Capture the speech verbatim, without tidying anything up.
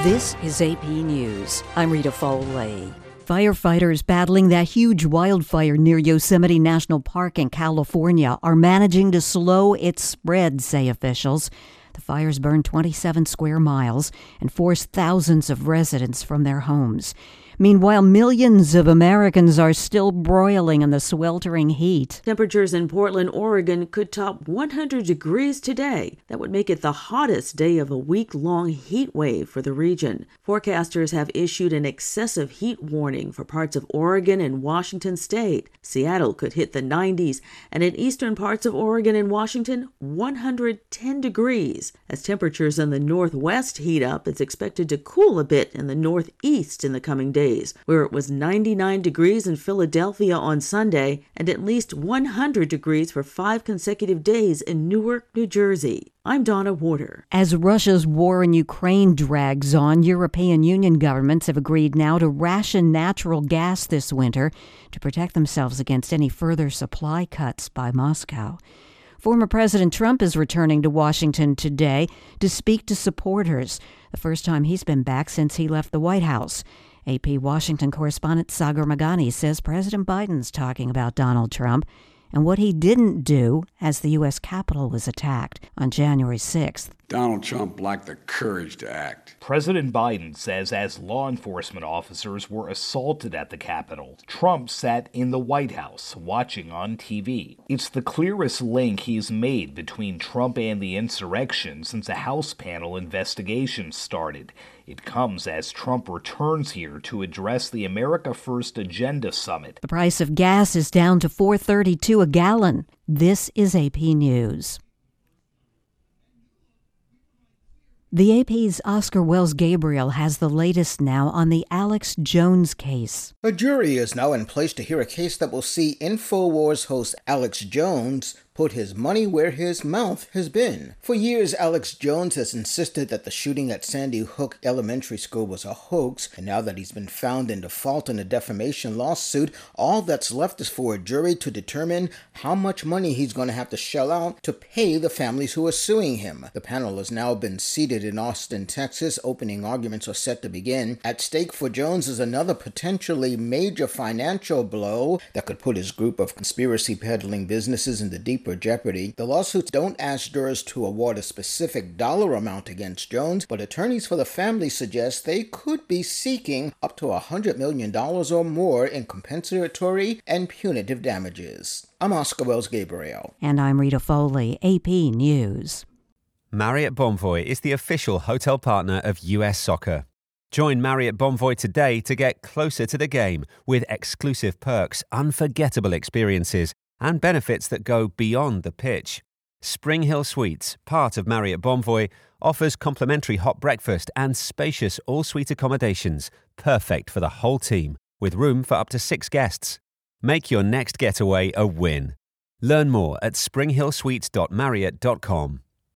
This is A P News. I'm Rita Foley. Firefighters battling that huge wildfire near Yosemite National Park in California are managing to slow its spread, say officials. The fires burned twenty-seven square miles and forced thousands of residents from their homes. Meanwhile, millions of Americans are still broiling in the sweltering heat. Temperatures in Portland, Oregon could top one hundred degrees today. That would make it the hottest day of a week-long heat wave for the region. Forecasters have issued an excessive heat warning for parts of Oregon and Washington state. Seattle could hit the nineties, and in eastern parts of Oregon and Washington, one hundred ten degrees. As temperatures in the northwest heat up, it's expected to cool a bit in the northeast in the coming days, where it was ninety-nine degrees in Philadelphia on Sunday and at least one hundred degrees for five consecutive days in Newark, New Jersey. I'm Donna Warder. As Russia's war in Ukraine drags on, European Union governments have agreed now to ration natural gas this winter to protect themselves against any further supply cuts by Moscow. Former President Trump is returning to Washington today to speak to supporters, the first time he's been back since he left the White House. A P Washington correspondent Sagar Meghani says President Biden's talking about Donald Trump and what he didn't do as the U S Capitol was attacked on January sixth. Donald Trump lacked the courage to act. President Biden says as law enforcement officers were assaulted at the Capitol, Trump sat in the White House watching on T V. It's the clearest link he's made between Trump and the insurrection since a House panel investigation started. It comes as Trump returns here to address the America First Agenda Summit. The price of gas is down to four dollars and thirty-two cents a gallon. This is A P News. The A P's Oscar Wells Gabriel has the latest now on the Alex Jones case. A jury is now in place to hear a case that will see InfoWars host Alex Jones put his money where his mouth has been. For years, Alex Jones has insisted that the shooting at Sandy Hook Elementary School was a hoax, and now that he's been found in default in a defamation lawsuit, all that's left is for a jury to determine how much money he's going to have to shell out to pay the families who are suing him. The panel has now been seated in Austin, Texas. Opening arguments are set to begin. At stake for Jones is another potentially major financial blow that could put his group of conspiracy peddling businesses into deep jeopardy. The lawsuits don't ask jurors to award a specific dollar amount against Jones, but attorneys for the family suggest they could be seeking up to one hundred million dollars or more in compensatory and punitive damages. I'm Oscar Wells Gabriel. And I'm Rita Foley, A P News. Marriott Bonvoy is the official hotel partner of U S Soccer. Join Marriott Bonvoy today to get closer to the game with exclusive perks, unforgettable experiences, and benefits that go beyond the pitch. Spring Hill Suites, part of Marriott Bonvoy, offers complimentary hot breakfast and spacious all-suite accommodations, perfect for the whole team, with room for up to six guests. Make your next getaway a win. Learn more at spring hill suites dot marriott dot com.